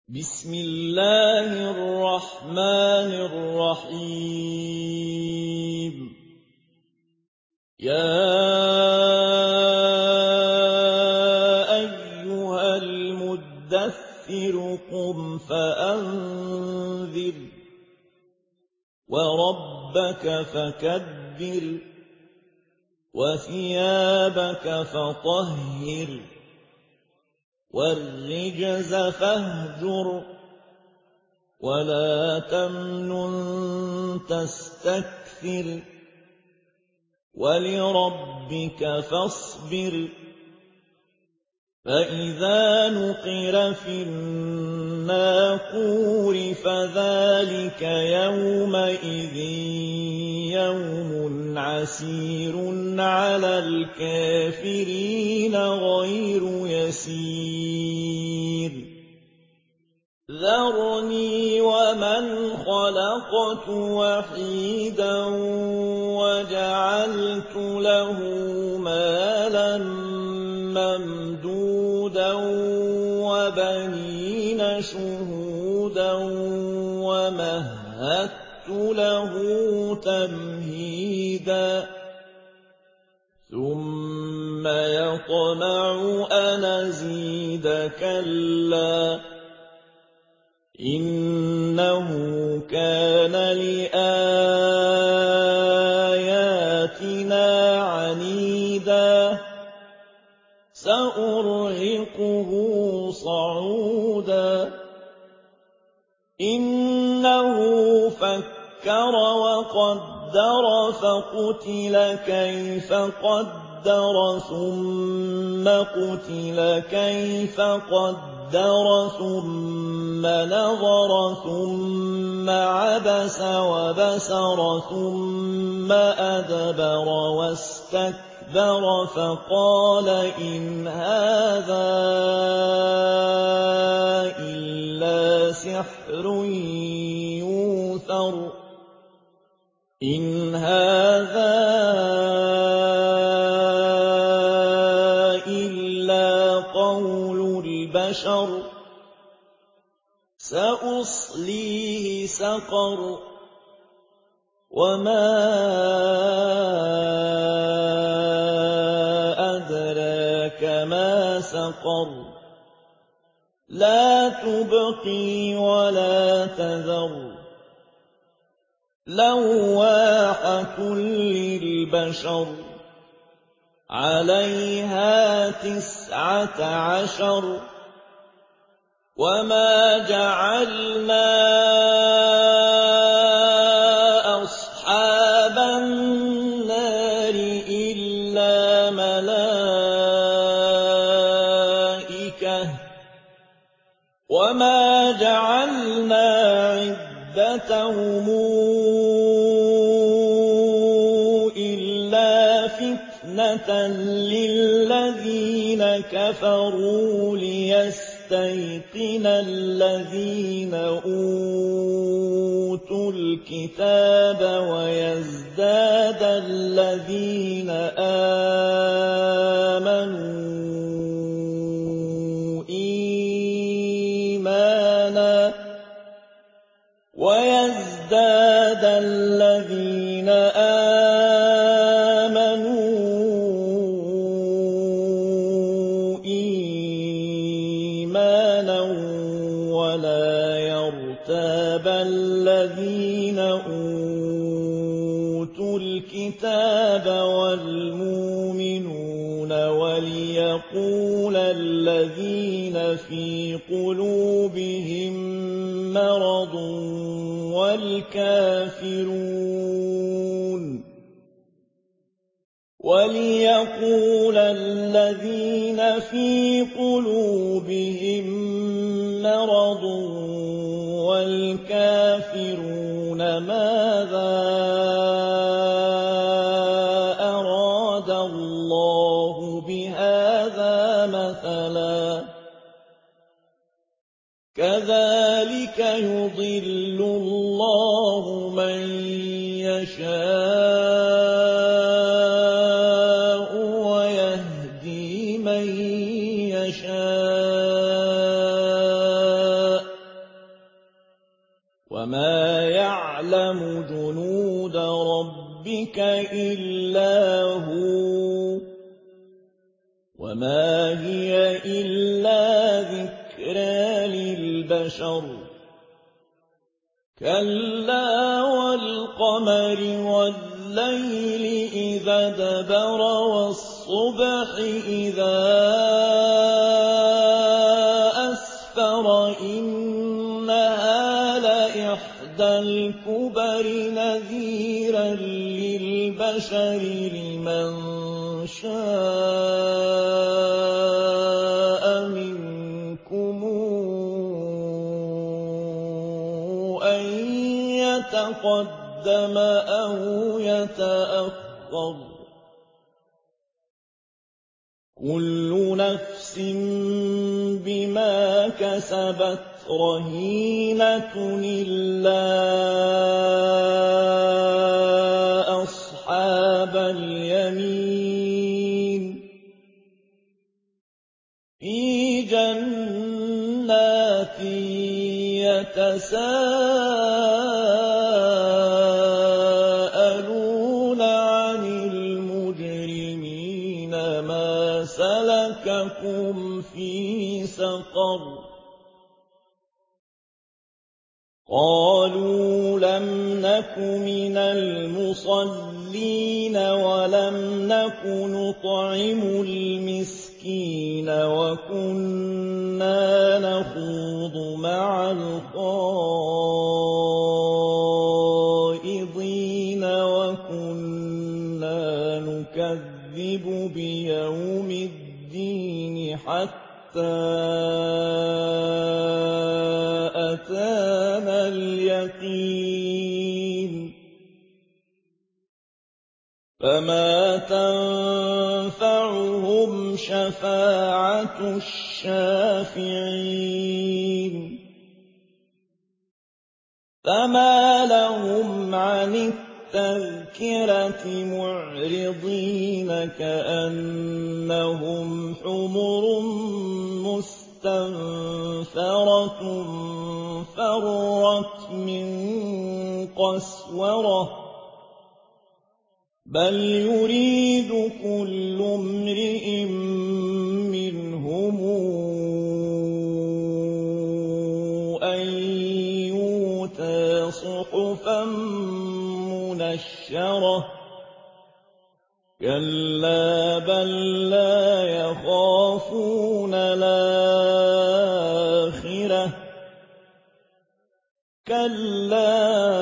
بسم الله الرحمن الرحيم يا أيها المدثر قم فأنذر وربك فكبر وثيابك فطهر والرجز فاهجر ولا تمنن تستكثر ولربك فاصبر فإذا نقر في الناقور فذلك يومئذ يوم عسير على الكافرين غير يسير ذرني ومن خلقت وحيدا وجعلت له مالا ممدودا وبنين شهودا ومهدت له تمهيدا ثم يطمع أن أزيد كلا إنه كان لآياتنا عنيدا سأرهقه صعودا إنه فكر وقدر فقتل كيف قدر ثم قتل كيف قدر ثم نظر ثم عبس وبسر ثم أدبر واستكبر فقال إن هذا إلا سحر يؤثر إن هذا إلا قول البشر سأصليه سقر وما أدراك ما سقر لا تبقي ولا تذر لواحة للبشر عليها 19 وما جعلنا أصحاب النار إلا ملائكة وما جعلنا عدتهم إلا فتنة للذين كفروا ليستيقن الذين أوتوا الكتاب ويزداد الذين آمنوا إيمانا ويزداد الذين آمنوا إيمانا ولا يرتاب الذين أوتوا الكتاب والمؤمنون وليقول الذين في قلوبهم مرض وليقول الذين في قلوبهم مرض والكافرون ماذا أراد الله بهذا مثلا كذلك يضل الله من يشاء ويهدي من يشاء وَمَا يَعْلَمُ جُنُودَ رَبِّكَ إِلَّا هُوَ وَمَا هِيَ إِلَّا ذِكْرَىٰ لِلْبَشَرِ كَلَّا وَالْقَمَرِ وَاللَّيْلِ إِذَا أَدْبَرَ وَالصُّبْحِ إِذَا أَسْفَرَ إِنَّهَا لَإِحْدَى الْكُبَرِ نَذِيرًا لِّلْبَشَرِ لِمَن شَاءَ مِنكُمْ أَن يَتَقَدَّمَ أَوْ يَتَأَخَّرَ ۚ كُلُّ نَفْسٍ بِمَا كَسَبَتْ رَهِينَةٌ إِلَّا أَصْحَابَ الْيَمِينِ فِي جَنَّاتٍ يَتَسَاءَلُونَ عَنِ الْمُجْرِمِينَ مَا سَلَكَكُمْ فِي سَقَرَ قَالُوا لَمْ نَكُ مِنَ الْمُصَلِّينَ وَلَمْ نَكُ نُطْعِمُ الْمِسْكِينَ وَكُنَّا نَخُوضُ مَعَ الْخَائِضِينَ وَكُنَّا نُكَذِّبُ بِيَوْمِ الدِّينِ حَتَّىٰ أَتَانَا الْيَقِينُ فَمَا تَنفَعُهُمْ شَفَاعَةُ الشَّافِعِينَ فَمَا لَهُمْ عَنِ التَّذْكِرَةِ مُعْرِضِينَ كَأَنَّهُمْ حُمُرٌ مُّسْتَنفِرَةٌ فَرَّتْ مِن قَسْوَرَةٍ بَلْ يُرِيدُ كُلُّ امْرِئٍ مِّنْهُمْ أَن يُؤْتَىٰ صُحُفًا مُّنَشَّرَةً كَلَّا بَل لَّا يَخَافُونَ الْآخِرَةَ كَلَّا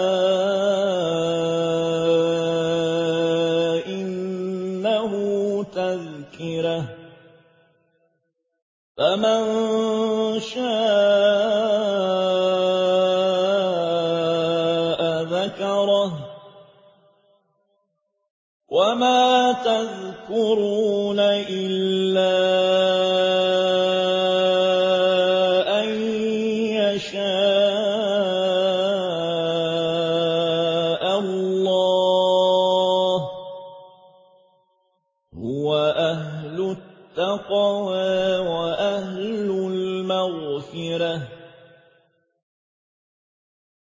إِنَّهُ تَذْكِرَةٌ فَمَن شَاءَ ذَكَرَهُ وَمَا تَذْكُرُونَ إِلَّا أَن يَشَاءَ اللَّهُ ۚ هُوَ أَهْلُ التَّقْوَىٰ وَأَهْلُ الْمَغْفِرَةِ